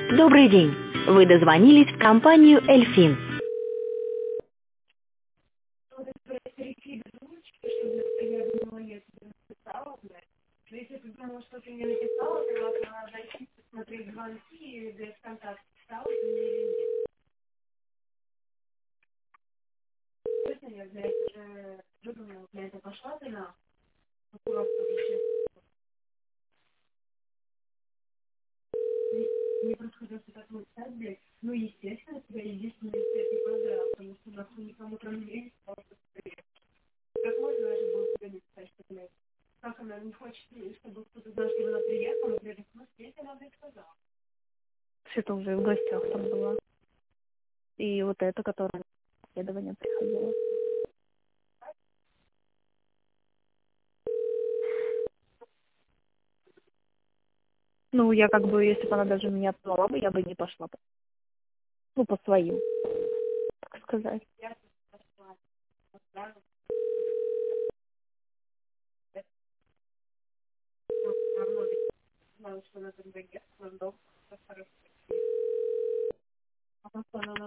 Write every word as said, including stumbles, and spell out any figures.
Добрый день. Вы дозвонились в компанию «Эльфин». Все-то уже в гостях там была. И вот это, которое на исследование приходило. Ну, я как бы, если бы она даже меня отзвала бы, я бы не пошла бы. Ну, по своим, так сказать.